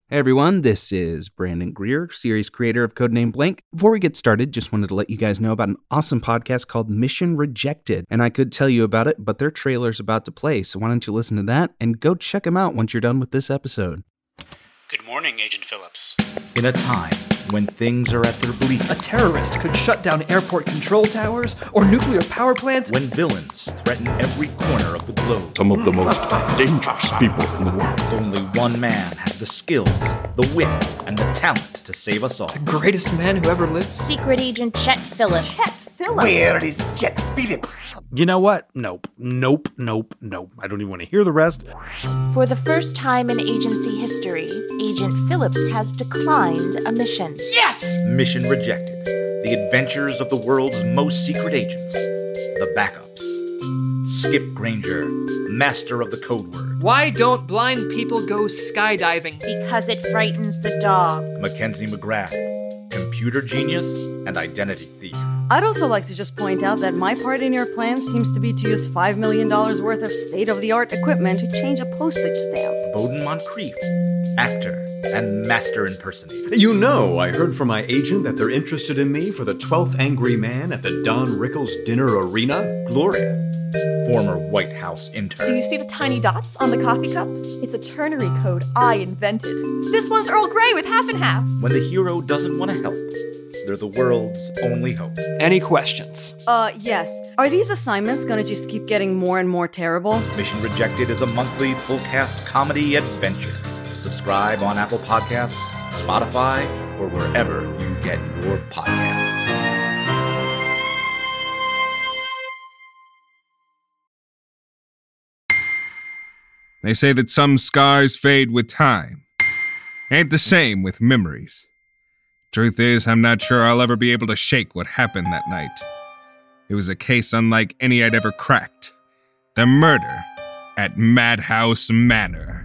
Hey everyone, this is Brandon Greer, series creator of Codename Blank. Before we get started, just wanted to let you guys know about an awesome podcast called Mission Rejected. And I could tell you about it, but their trailer's about to play, so why don't you listen to that and go check them out once you're done with this episode. Good morning, Agent Phillips. In a time when things are at their bleakest, a terrorist could shut down airport control towers or nuclear power plants. When villains threaten every corner of the globe. Some of the most dangerous people in the world. Only one man has the skills, the wit, and the talent to save us all. The greatest man who ever lived. Secret Agent Chet Phillips. Where is Chet Phillips? You know what? Nope. I don't even want to hear the rest. For the first time in agency history, Agent Phillips has declined a mission. Yes! Mission Rejected. The adventures of the world's most secret agents. The Backups. Skip Granger, master of the code word. Why don't blind people go skydiving? Because it frightens the dog. Mackenzie McGrath, computer genius and identity thief. I'd also like to just point out that my part in your plan seems to be to use $5 million worth of state-of-the-art equipment to change a postage stamp. Bowden Moncrief, actor and master impersonator. You know, I heard from my agent that they're interested in me for the 12th Angry Man at the Don Rickles Dinner Arena. Gloria, former White House intern. Do you see the tiny dots on the coffee cups? It's a ternary code I invented. This one's Earl Grey with half and half. When the hero doesn't want to help, they're the world's only hope. Any questions? Yes. Are these assignments gonna just keep getting more and more terrible? Mission Rejected is a monthly full-cast comedy adventure. Subscribe on Apple Podcasts, Spotify, or wherever you get your podcasts. They say that some scars fade with time. Ain't the same with memories. Truth is, I'm not sure I'll ever be able to shake what happened that night. It was a case unlike any I'd ever cracked. The murder at Madhouse Manor.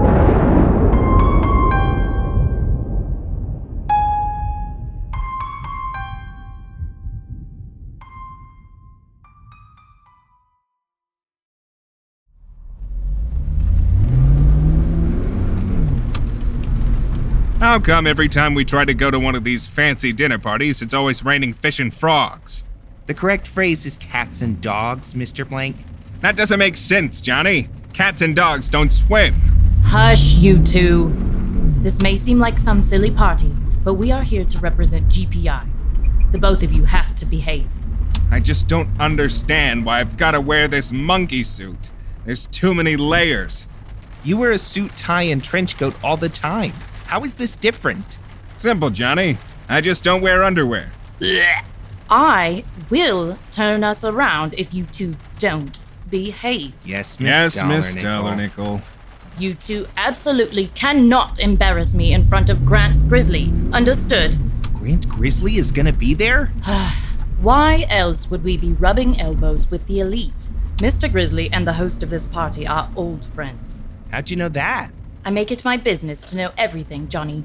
How come every time we try to go to one of these fancy dinner parties, it's always raining fish and frogs? The correct phrase is cats and dogs, Mr. Blank. That doesn't make sense, Johnny. Cats and dogs don't swim. Hush, you two. This may seem like some silly party, but we are here to represent GPI. The both of you have to behave. I just don't understand why I've got to wear this monkey suit. There's too many layers. You wear a suit, tie, and trench coat all the time. How is this different? Simple, Johnny. I just don't wear underwear. I will turn us around if you two don't behave. Yes, Miss Dollarnickel. You two absolutely cannot embarrass me in front of Grant Grizzly. Understood? Grant Grizzly is gonna be there? Why else would we be rubbing elbows with the elite? Mr. Grizzly and the host of this party are old friends. How'd you know that? I make it my business to know everything, Johnny.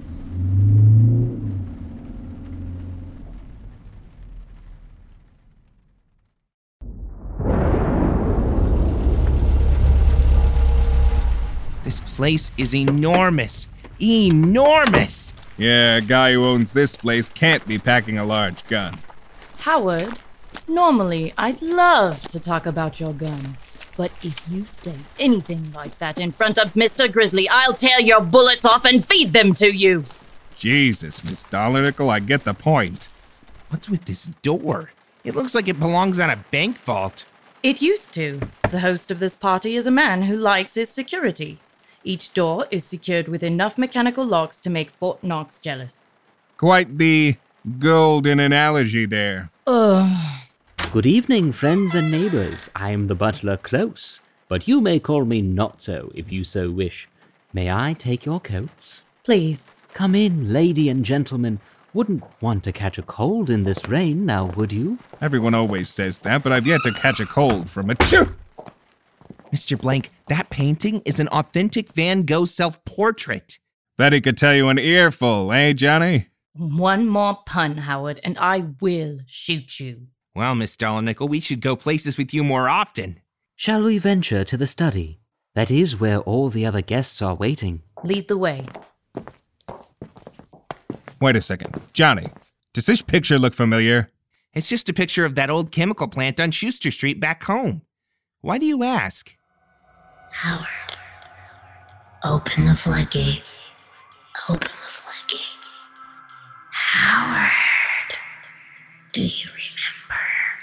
This place is enormous. Enormous! Yeah, a guy who owns this place can't be packing a large gun. Howard, normally I'd love to talk about your gun. But if you say anything like that in front of Mr. Grizzly, I'll tear your bullets off and feed them to you. Jesus, Miss Dollarnickel, I get the point. What's with this door? It looks like it belongs on a bank vault. It used to. The host of this party is a man who likes his security. Each door is secured with enough mechanical locks to make Fort Knox jealous. Quite the golden analogy there. Good evening, friends and neighbors. I am the butler Close, but you may call me Notso if you so wish. May I take your coats? Please. Come in, lady and gentlemen. Wouldn't want to catch a cold in this rain, now would you? Everyone always says that, but I've yet to catch a cold from it. Mr. Blank, that painting is an authentic Van Gogh self-portrait. Bet he could tell you an earful, eh, Johnny? One more pun, Howard, and I will shoot you. Well, Miss Dollarnickel, we should go places with you more often. Shall we venture to the study? That is where all the other guests are waiting. Lead the way. Wait a second. Johnny, does this picture look familiar? It's just a picture of that old chemical plant on Schuster Street back home. Why do you ask? Howard, open the floodgates. Open the floodgates. Howard, do you remember?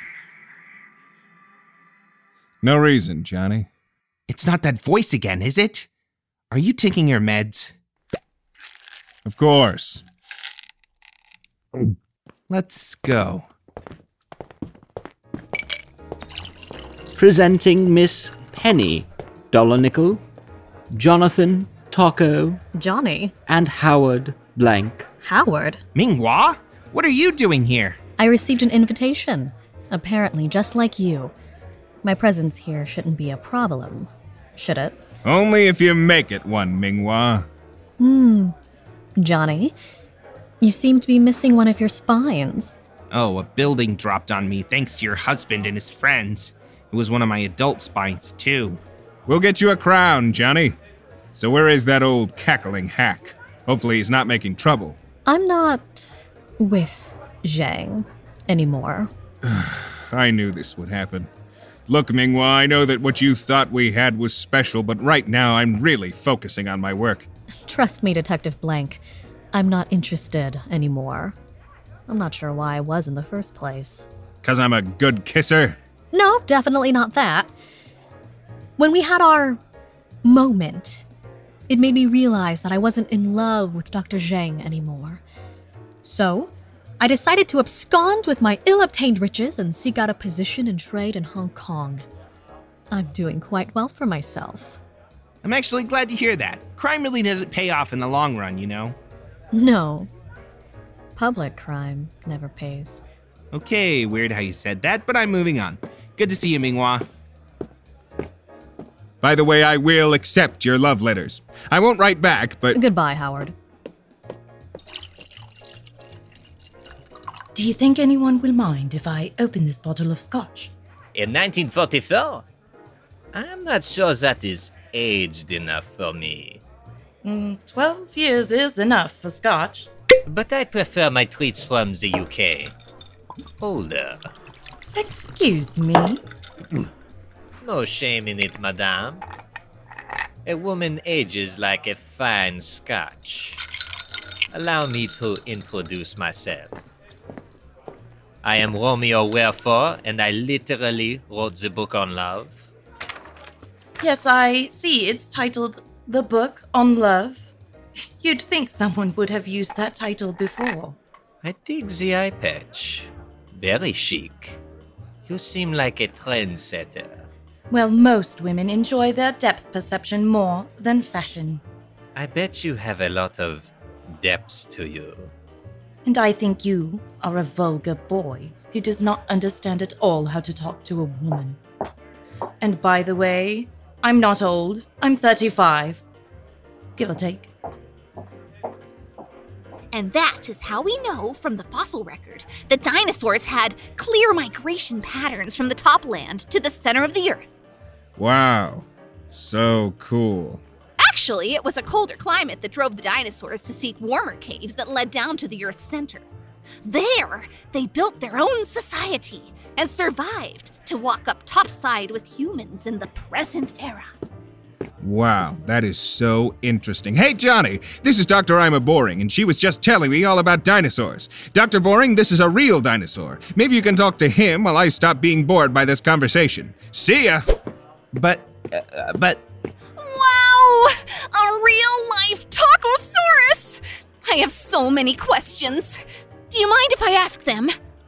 No reason, Johnny. It's not that voice again, is it? Are you taking your meds? Of course. Let's go. Presenting Miss Penny Dollarnickel, Jonathan Taco, Johnny, and Howard Blank. Howard? Minghua? What are you doing here? I received an invitation. Apparently, just like you. My presence here shouldn't be a problem, should it? Only if you make it one, Minghua. Johnny, you seem to be missing one of your spines. Oh, a building dropped on me thanks to your husband and his friends. It was one of my adult spines, too. We'll get you a crown, Johnny. So where is that old cackling hack? Hopefully he's not making trouble. I'm not with Zhang anymore. I knew this would happen. Look, Minghua, I know that what you thought we had was special, but right now I'm really focusing on my work. Trust me, Detective Blank. I'm not interested anymore. I'm not sure why I was in the first place. 'Cause I'm a good kisser? No, definitely not that. When we had our moment, it made me realize that I wasn't in love with Dr. Zhang anymore. So, I decided to abscond with my ill-obtained riches and seek out a position in trade in Hong Kong. I'm doing quite well for myself. I'm actually glad to hear that. Crime really doesn't pay off in the long run, you know? No. Public crime never pays. Okay, weird how you said that, but I'm moving on. Good to see you, Minghua. By the way, I will accept your love letters. I won't write back, but... Goodbye, Howard. Do you think anyone will mind if I open this bottle of scotch? In 1944? I'm not sure that is aged enough for me. 12 years is enough for scotch. But I prefer my treats from the UK. Older. Excuse me? No shame in it, madame. A woman ages like a fine scotch. Allow me to introduce myself. I am Romeo Wherefore, and I literally wrote the book on love. Yes, I see. It's titled The Book on Love. You'd think someone would have used that title before. I dig the eye patch. Very chic. You seem like a trendsetter. Well, most women enjoy their depth perception more than fashion. I bet you have a lot of depths to you. And I think you are a vulgar boy who does not understand at all how to talk to a woman. And by the way, I'm not old. I'm 35. Give or take. And that is how we know from the fossil record that dinosaurs had clear migration patterns from the top land to the center of the Earth. Wow. So cool. Actually, it was a colder climate that drove the dinosaurs to seek warmer caves that led down to the Earth's center. There, they built their own society and survived to walk up topside with humans in the present era. Wow, that is so interesting. Hey, Johnny, this is Dr. Ima Boring, and she was just telling me all about dinosaurs. Dr. Boring, this is a real dinosaur. Maybe you can talk to him while I stop being bored by this conversation. See ya! But... Wow! A real-life Tacosaurus! I have so many questions. Do you mind if I ask them?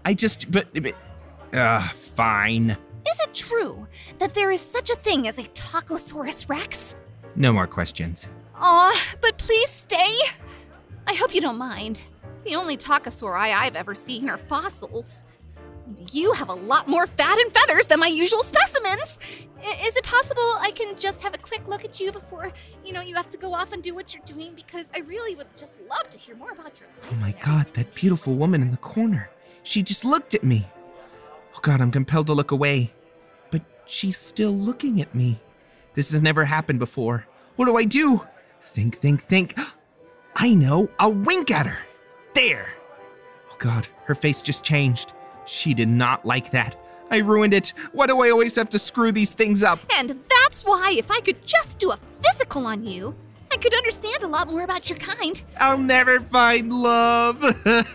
Fine. Is it true that there is such a thing as a Tacosaurus Rex? No more questions. Aw, but please stay. I hope you don't mind. The only Tacosauri I've ever seen are fossils. You have a lot more fat and feathers than my usual specimens. Is it possible I can just have a quick look at you before, you have to go off and do what you're doing? Because I really would just love to hear more about your life. Oh my God, that beautiful woman in the corner. She just looked at me. Oh God, I'm compelled to look away. But she's still looking at me. This has never happened before. What do I do? Think. I know, I'll wink at her. there! Oh God, her face just changed. She did not like that. I ruined it. Why do I always have to screw these things up? And that's why if I could just do a physical on you, I could understand a lot more about your kind. I'll never find love. Oh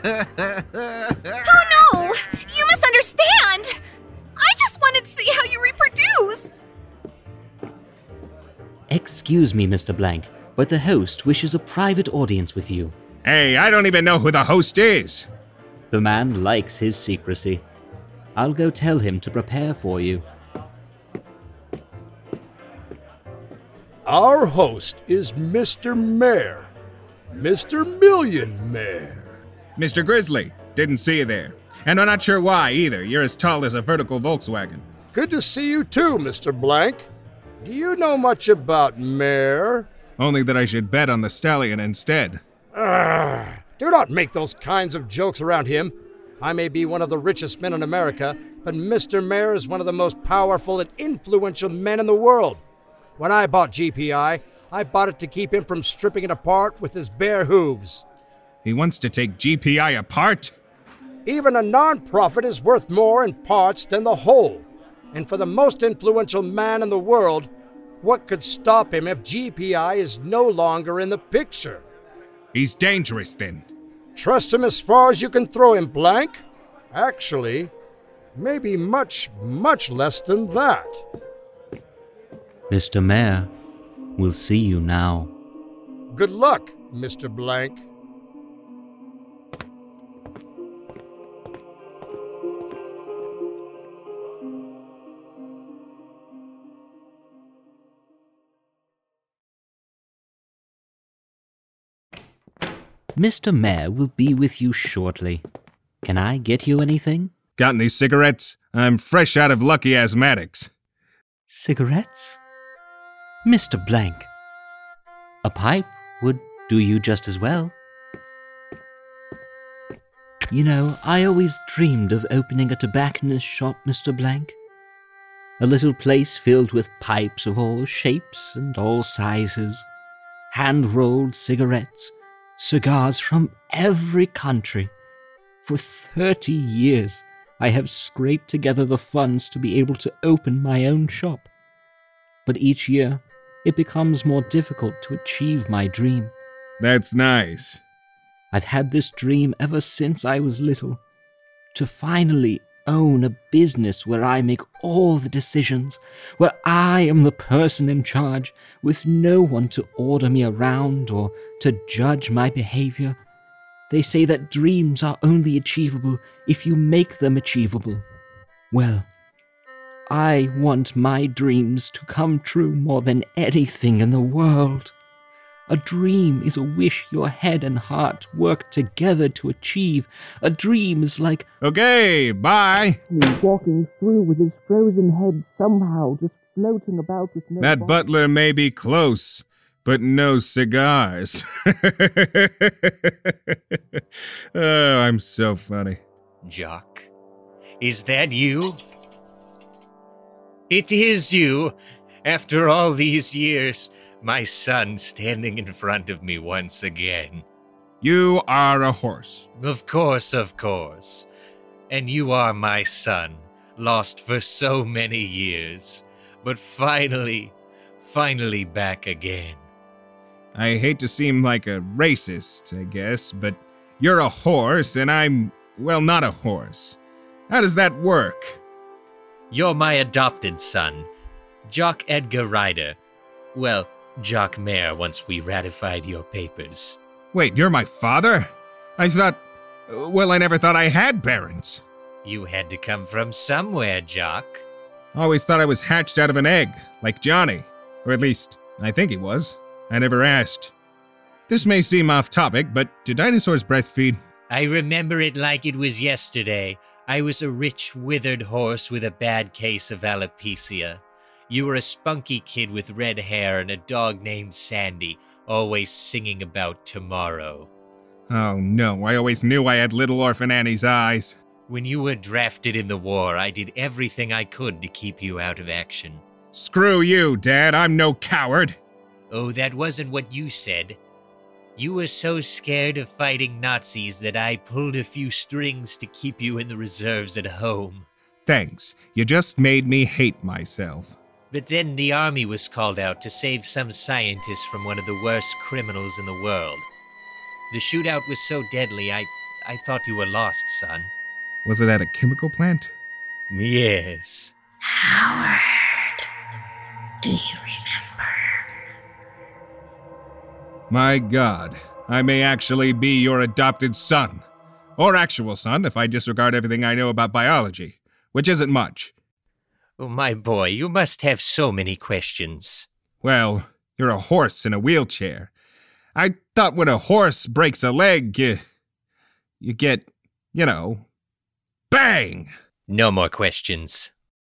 no! You misunderstand! I just wanted to see how you reproduce! Excuse me, Mr. Blank, but the host wishes a private audience with you. Hey, I don't even know who the host is. The man likes his secrecy. I'll go tell him to prepare for you. Our host is Mr. Mayor. Mr. Million Mayor. Mr. Grizzly, didn't see you there. And I'm not sure why either. You're as tall as a vertical Volkswagen. Good to see you too, Mr. Blank. Do you know much about Mayor? Only that I should bet on the stallion instead. Do not make those kinds of jokes around him. I may be one of the richest men in America, but Mr. Mayor is one of the most powerful and influential men in the world. When I bought GPI, I bought it to keep him from stripping it apart with his bare hooves. He wants to take GPI apart? Even a non-profit is worth more in parts than the whole. And for the most influential man in the world, what could stop him if GPI is no longer in the picture? He's dangerous then. Trust him as far as you can throw him, Blank. Actually, maybe much, much less than that. Mr. Mayor, we'll see you now. Good luck, Mr. Blank. Mr. Mayor will be with you shortly. Can I get you anything? Got any cigarettes? I'm fresh out of Lucky Asthmatics. Cigarettes? Mr. Blank. A pipe would do you just as well. You know, I always dreamed of opening a tobacconist shop, Mr. Blank. A little place filled with pipes of all shapes and all sizes, hand-rolled cigarettes, cigars from every country. For 30 years, I have scraped together the funds to be able to open my own shop. But each year, it becomes more difficult to achieve my dream. That's nice. I've had this dream ever since I was little, to finally own a business where I make all the decisions, where I am the person in charge, with no one to order me around or to judge my behavior. They say that dreams are only achievable if you make them achievable. Well, I want my dreams to come true more than anything in the world. A dream is a wish your head and heart work together to achieve. A dream is like... Okay, bye. Walking through with his frozen head somehow just floating about with no... That butler may be close, but no cigars. Oh, I'm so funny. Jock, is that you? It is you! After all these years... My son standing in front of me once again. You are a horse. Of course, of course. And you are my son, lost for so many years, but finally back again. I hate to seem like a racist, I guess, but you're a horse and I'm, well, not a horse. How does that work? You're my adopted son, Jock Edgar Ryder. Well, Jock Mayor once we ratified your papers. Wait, you're my father? I thought... Well, I never thought I had parents. You had to come from somewhere, Jock. Always thought I was hatched out of an egg, like Johnny. Or at least, I think he was. I never asked. This may seem off topic, but do dinosaurs breastfeed? I remember it like it was yesterday. I was a rich, withered horse with a bad case of alopecia. You were a spunky kid with red hair and a dog named Sandy, always singing about tomorrow. Oh no, I always knew I had little orphan Annie's eyes. When you were drafted in the war, I did everything I could to keep you out of action. Screw you, Dad, I'm no coward. Oh, that wasn't what you said. You were so scared of fighting Nazis that I pulled a few strings to keep you in the reserves at home. Thanks. You just made me hate myself. But then the army was called out to save some scientist from one of the worst criminals in the world. The shootout was so deadly, I thought you were lost, son. Was it at a chemical plant? Yes. Howard, do you remember? My God, I may actually be your adopted son. Or actual son, if I disregard everything I know about biology, which isn't much. Oh, my boy, you must have so many questions. Well, you're a horse in a wheelchair. I thought when a horse breaks a leg, you get, bang! No more questions.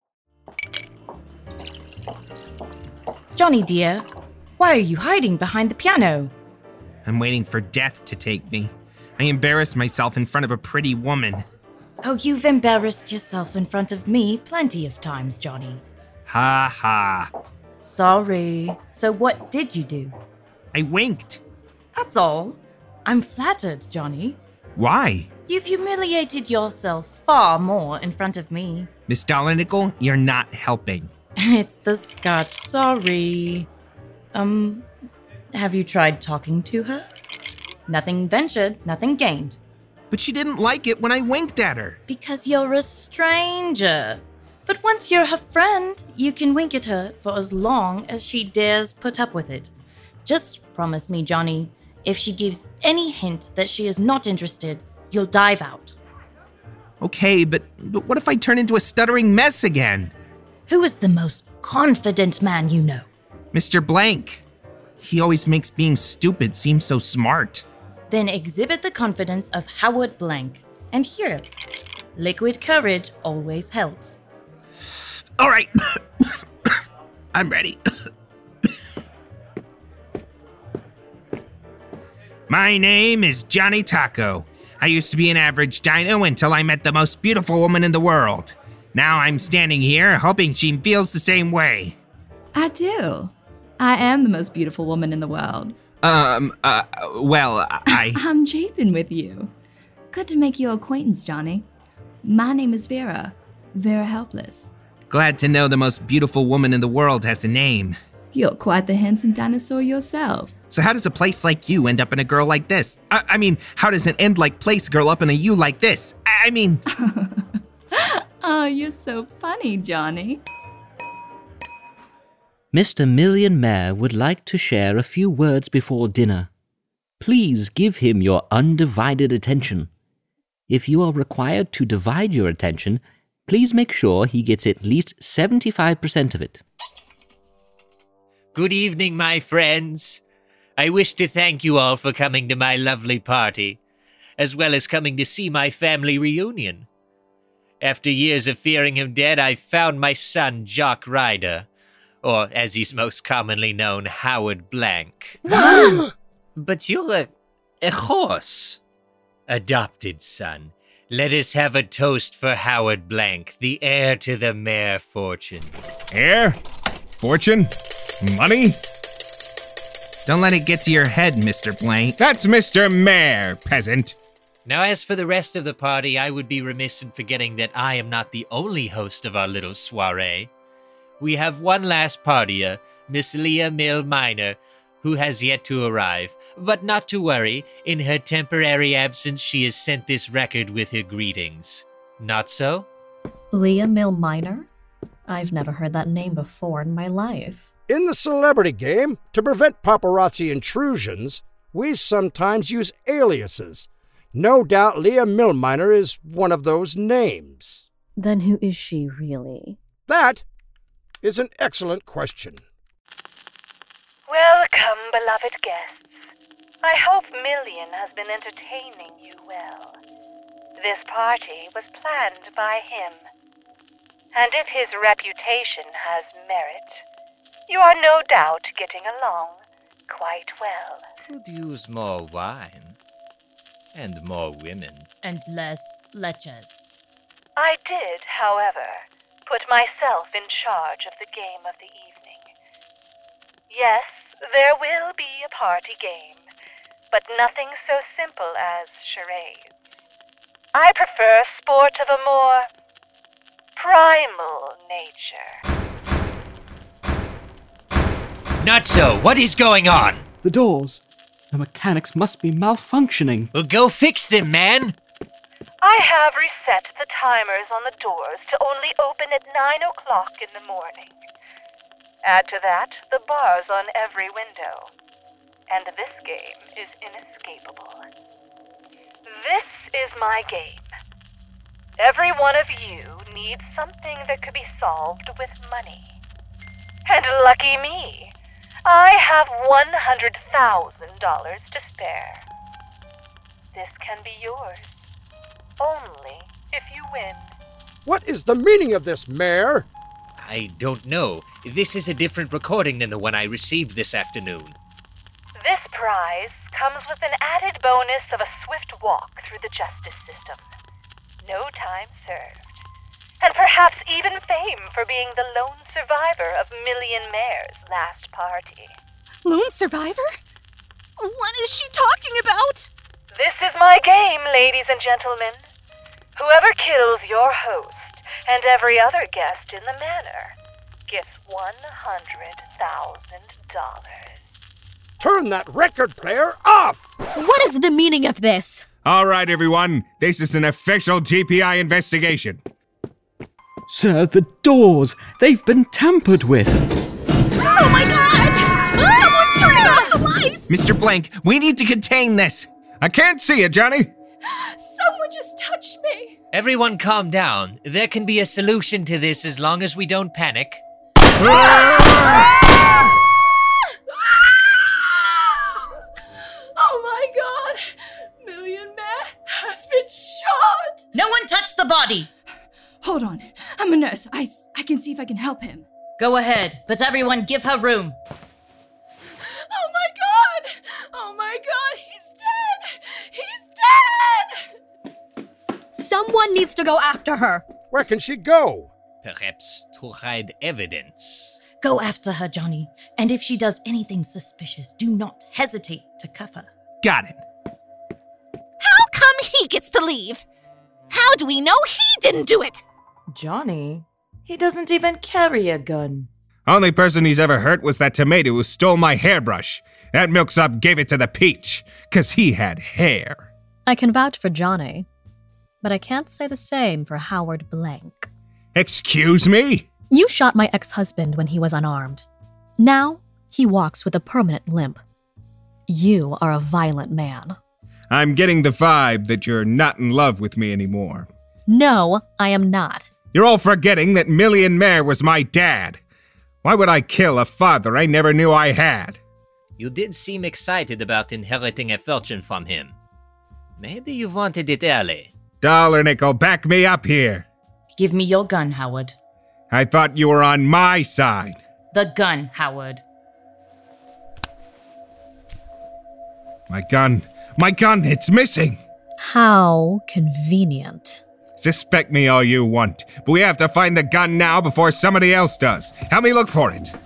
Johnny dear, why are you hiding behind the piano? I'm waiting for death to take me. I embarrassed myself in front of a pretty woman. Oh, you've embarrassed yourself in front of me plenty of times, Johnny. Ha ha. Sorry. So what did you do? I winked. That's all. I'm flattered, Johnny. Why? You've humiliated yourself far more in front of me. Miss Dollarnickel, you're not helping. It's the scotch, sorry. Have you tried talking to her? Nothing ventured, nothing gained. But she didn't like it when I winked at her. Because you're a stranger. But once you're her friend, you can wink at her for as long as she dares put up with it. Just promise me, Johnny, if she gives any hint that she is not interested, you'll dive out. Okay, but what if I turn into a stuttering mess again? Who is the most confident man you know? Mr. Blank. He always makes being stupid seem so smart. Then exhibit the confidence of Howard Blank. And here, liquid courage always helps. All right. I'm ready. My name is Johnny Taco. I used to be an average dino until I met the most beautiful woman in the world. Now I'm standing here hoping she feels the same way. I do. I am the most beautiful woman in the world. I'm japing with you. Good to make your acquaintance, Johnny. My name is Vera. Vera Helpless. Glad to know the most beautiful woman in the world has a name. You're quite the handsome dinosaur yourself. So how does a place like you end up in a girl like this? I mean, how does an end-like place girl up in a you like this? Oh, you're so funny, Johnny. Mr. Millionaire would like to share a few words before dinner. Please give him your undivided attention. If you are required to divide your attention, please make sure he gets at least 75% of it. Good evening, my friends. I wish to thank you all for coming to my lovely party, as well as coming to see my family reunion. After years of fearing him dead, I found my son, Jock Ryder, or as he's most commonly known, Howard Blank. But you're a horse. Adopted son. Let us have a toast for Howard Blank, the heir to the mare fortune. Heir? Fortune? Money? Don't let it get to your head, Mr. Blank. That's Mr. Mayor, peasant. Now, as for the rest of the party, I would be remiss in forgetting that I am not the only host of our little soiree. We have one last partier, Miss Leah Mill Minor, who has yet to arrive. But not to worry, in her temporary absence, she has sent this record with her greetings. Not so? Leah Mill Minor? I've never heard that name before in my life. In the celebrity game, to prevent paparazzi intrusions, we sometimes use aliases. No doubt Leah Millminer is one of those names. Then who is she really? That is an excellent question. Welcome, beloved guests. I hope Million has been entertaining you well. This party was planned by him. And if his reputation has merit, you are no doubt getting along quite well. Could use more wine. And more women. And less leches. I did, however, put myself in charge of the game of the evening. Yes, there will be a party game, but nothing so simple as charades. I prefer sport of a more primal nature. Not so. What is going on? The doors. The mechanics must be malfunctioning. Well, go fix them, man. I have reset the timers on the doors to only open at 9 o'clock in the morning. Add to that the bars on every window. And this game is inescapable. This is my game. Every one of you needs something that could be solved with money. And lucky me, I have $100,000 to spare. This can be yours, only if you win. What is the meaning of this, Mayor? I don't know. This is a different recording than the one I received this afternoon. This prize comes with an added bonus of a swift walk through the justice system. No time served. And perhaps even fame for being the lone survivor of Million Mare's last party. Lone survivor? What is she talking about? This is my game, ladies and gentlemen. Whoever kills your host and every other guest in the manor gets $100,000. Turn that record player off! What is the meaning of this? All right, everyone. This is an official GPI investigation. Sir, the doors! They've been tampered with! Oh my god! Someone's turning off the lights! Mr. Blank, we need to contain this. I can't see it, Johnny. Someone just touched me! Everyone calm down. There can be a solution to this as long as we don't panic. Oh my god! Million Mare has been shot! No one touch the body! Hold on. I'm a nurse. I can see if I can help him. Go ahead, but everyone give her room. Oh my god! Oh my god, he's dead! He's dead! Someone needs to go after her. Where can she go? Perhaps to hide evidence. Go after her, Johnny. And if she does anything suspicious, do not hesitate to cuff her. Got it. How come he gets to leave? How do we know he didn't do it? Johnny? He doesn't even carry a gun. Only person he's ever hurt was that tomato who stole my hairbrush. That milksop gave it to the peach, 'cause he had hair. I can vouch for Johnny, but I can't say the same for Howard Blank. Excuse me? You shot my ex-husband when he was unarmed. Now, he walks with a permanent limp. You are a violent man. I'm getting the vibe that you're not in love with me anymore. No, I am not. You're all forgetting that Million Mare was my dad. Why would I kill a father I never knew I had? You did seem excited about inheriting a fortune from him. Maybe you wanted it early. Dollar Nickel, back me up here. Give me your gun, Howard. I thought you were on my side. The gun, Howard. My gun, it's missing. How convenient. Suspect me all you want, but we have to find the gun now before somebody else does. Help me look for it.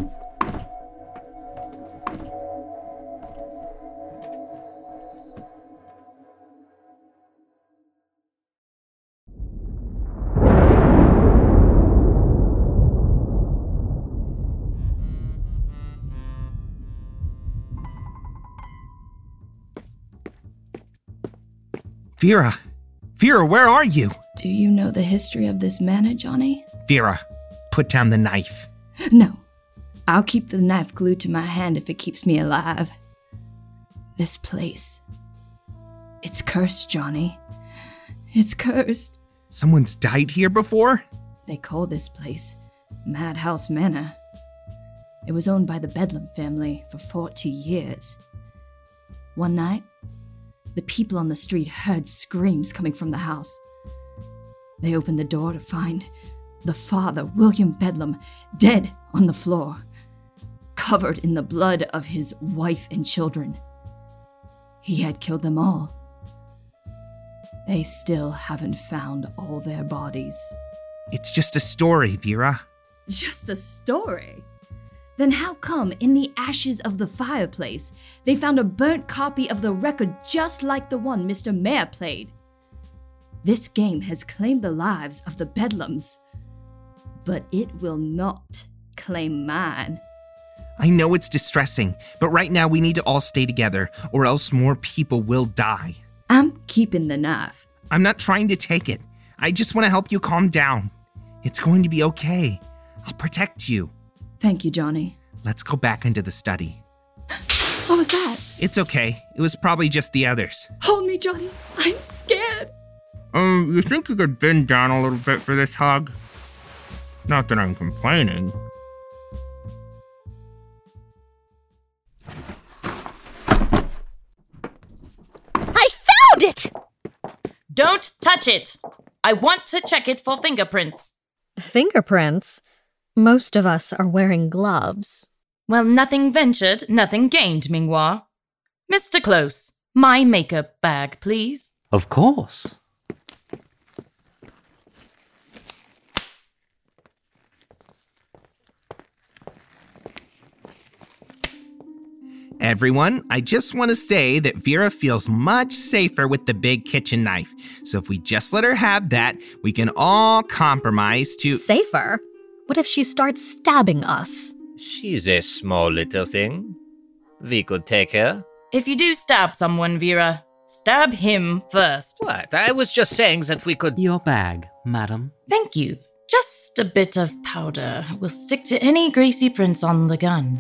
Vera, where are you? Do you know the history of this manor, Johnny? Vera, put down the knife. No. I'll keep the knife glued to my hand if it keeps me alive. This place. It's cursed, Johnny. It's cursed. Someone's died here before? They call this place Madhouse Manor. It was owned by the Bedlam family for 40 years. One night, the people on the street heard screams coming from the house. They opened the door to find the father, William Bedlam, dead on the floor, covered in the blood of his wife and children. He had killed them all. They still haven't found all their bodies. It's just a story, Vera. Just a story? Then how come in the ashes of the fireplace they found a burnt copy of the record just like the one Mr. Mayor played? This game has claimed the lives of the Bedlams, but it will not claim mine. I know it's distressing, but right now we need to all stay together, or else more people will die. I'm keeping the knife. I'm not trying to take it. I just want to help you calm down. It's going to be okay. I'll protect you. Thank you, Johnny. Let's go back into the study. What was that? It's okay. It was probably just the others. Hold me, Johnny. I'm scared. You think you could bend down a little bit for this hug? Not that I'm complaining. I found it! Don't touch it! I want to check it for fingerprints. Fingerprints? Most of us are wearing gloves. Well, nothing ventured, nothing gained, Minghua. Mr. Close, my makeup bag, please. Of course. Everyone, I just want to say that Vera feels much safer with the big kitchen knife. So if we just let her have that, we can all compromise to... Safer? What if she starts stabbing us? She's a small little thing. We could take her. If you do stab someone, Vera, stab him first. What? I was just saying that we could... Your bag, madam. Thank you. Just a bit of powder will stick to any greasy prints on the gun.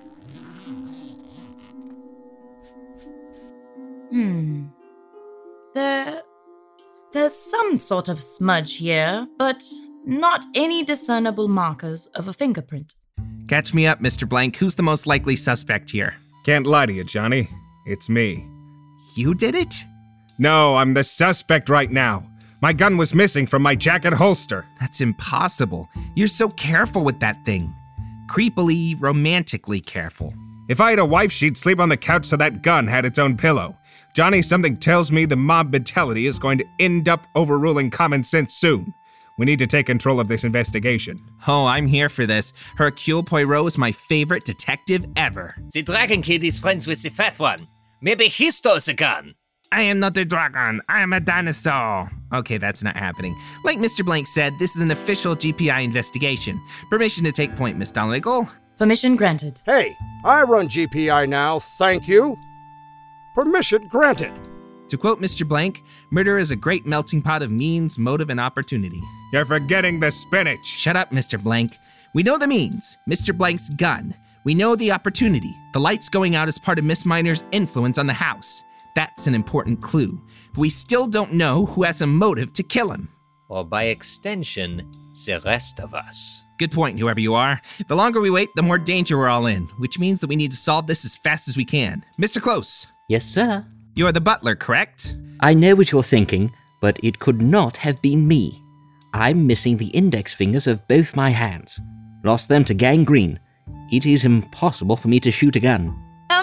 There's some sort of smudge here, but not any discernible markers of a fingerprint. Catch me up, Mr. Blank. Who's the most likely suspect here? Can't lie to you, Johnny. It's me. You did it? No, I'm the suspect right now. My gun was missing from my jacket holster. That's impossible. You're so careful with that thing. Creepily, romantically careful. If I had a wife, she'd sleep on the couch so that gun had its own pillow. Johnny, something tells me the mob mentality is going to end up overruling common sense soon. We need to take control of this investigation. Oh, I'm here for this. Hercule Poirot is my favorite detective ever. The Dragon Kid is friends with the fat one. Maybe he stole the gun. I am not a dragon. I am a dinosaur. Okay, that's not happening. Like Mr. Blank said, this is an official GPI investigation. Permission to take point, Miss Donegal. Permission granted. Hey, I run GPI now, thank you. Permission granted. To quote Mr. Blank, murder is a great melting pot of means, motive, and opportunity. You're forgetting the spinach. Shut up, Mr. Blank. We know the means, Mr. Blank's gun. We know the opportunity. The lights going out is part of Miss Miner's influence on the house. That's an important clue. But we still don't know who has a motive to kill him. Or by extension, the rest of us. Good point, whoever you are. The longer we wait, the more danger we're all in, which means that we need to solve this as fast as we can. Mr. Close. Yes, sir. You are the butler, correct? I know what you're thinking, but it could not have been me. I'm missing the index fingers of both my hands. Lost them to gangrene. It is impossible for me to shoot a gun.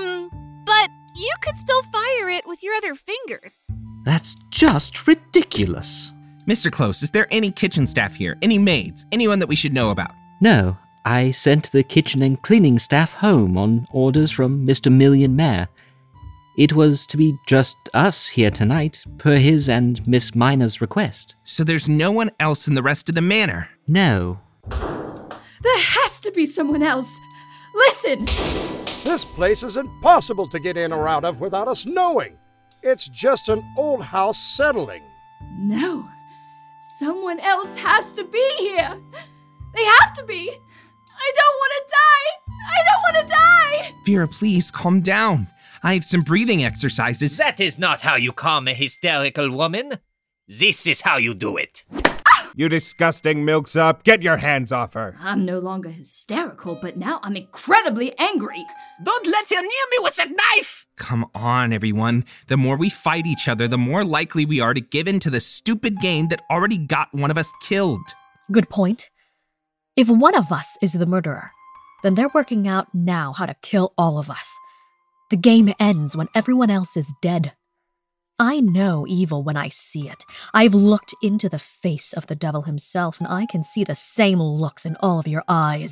But you could still fire it with your other fingers. That's just ridiculous. Mr. Close, is there any kitchen staff here? Any maids? Anyone that we should know about? No, I sent the kitchen and cleaning staff home on orders from Mr. Million Mayor. It was to be just us here tonight, per his and Miss Miner's request. So there's no one else in the rest of the manor? No. There has to be someone else. Listen! This place is impossible to get in or out of without us knowing. It's just an old house settling. No. Someone else has to be here. They have to be. I don't want to die. I don't want to die. Vera, please calm down. I have some breathing exercises. That is not how you calm a hysterical woman. This is how you do it. You disgusting milksop. Get your hands off her. I'm no longer hysterical, but now I'm incredibly angry. Don't let her near me with that knife! Come on, everyone. The more we fight each other, the more likely we are to give in to the stupid game that already got one of us killed. Good point. If one of us is the murderer, then they're working out now how to kill all of us. The game ends when everyone else is dead. I know evil when I see it. I've looked into the face of the devil himself, and I can see the same looks in all of your eyes.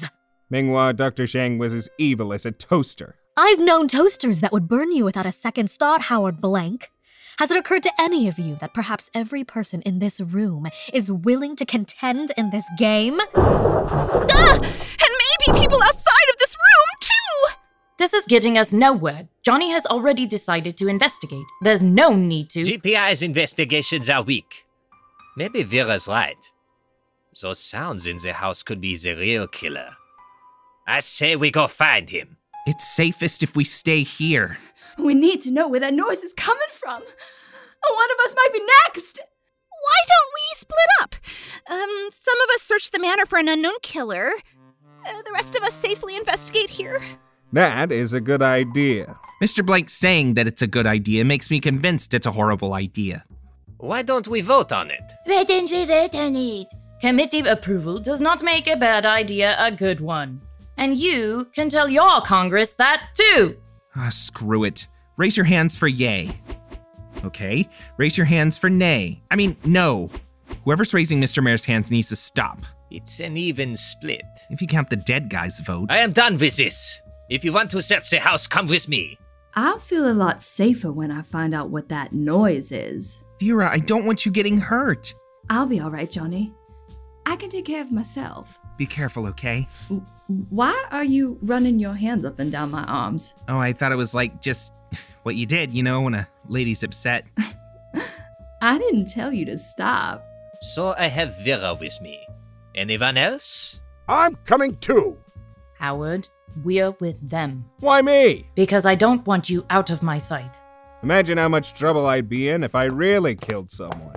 Meanwhile, Dr. Zhang was as evil as a toaster. I've known toasters that would burn you without a second's thought, Howard Blank. Has it occurred to any of you that perhaps every person in this room is willing to contend in this game? And maybe people outside of this room, too! This is getting us nowhere. Johnny has already decided to investigate. There's no need to. GPI's investigations are weak. Maybe Vera's right. Those sounds in the house could be the real killer. I say we go find him. It's safest if we stay here. We need to know where that noise is coming from. One of us might be next. Why don't we split up? Some of us search the manor for an unknown killer. The rest of us safely investigate here. That is a good idea. Mr. Blank saying that it's a good idea makes me convinced it's a horrible idea. Why don't we vote on it? Why don't we vote on it? Committee approval does not make a bad idea a good one. And you can tell your Congress that too. Screw it. Raise your hands for yay. Okay, raise your hands for nay. I mean, no. Whoever's raising Mr. Mayor's hands needs to stop. It's an even split. If you count the dead guy's vote. I am done with this. If you want to search the house, come with me. I'll feel a lot safer when I find out what that noise is. Vera, I don't want you getting hurt. I'll be all right, Johnny. I can take care of myself. Be careful, okay? Why are you running your hands up and down my arms? Oh, I thought it was like just what you did, you know, when a lady's upset. I didn't tell you to stop. So I have Vera with me. Anyone else? I'm coming too. Howard, we're with them. Why me? Because I don't want you out of my sight. Imagine how much trouble I'd be in if I really killed someone.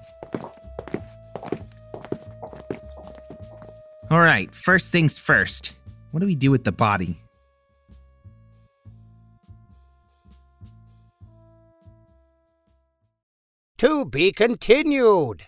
All right, first things first. What do we do with the body? To be continued.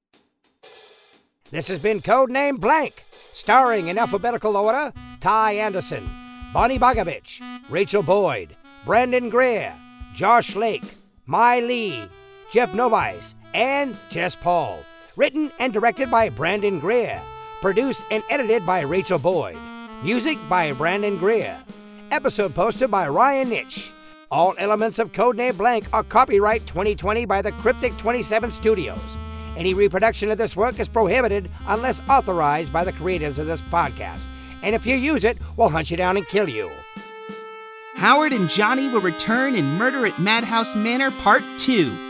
This has been Codename Blank, starring in alphabetical order Ty Anderson, Bonnie Bogovich, Rachel Boyd, Brandon Greer, Josh Lake, Mai Lee, Jeff Novice, and Jess Paul. Written and directed by Brandon Greer. Produced and edited by Rachel Boyd. Music by Brandon Greer. Episode posted by Ryan Nitch. All elements of Codename Blank are copyright 2020 by the Cryptic 27 Studios. Any reproduction of this work is prohibited unless authorized by the creators of this podcast. And if you use it, we'll hunt you down and kill you. Howard and Johnny will return in Murder at Madhouse Manor Part 2.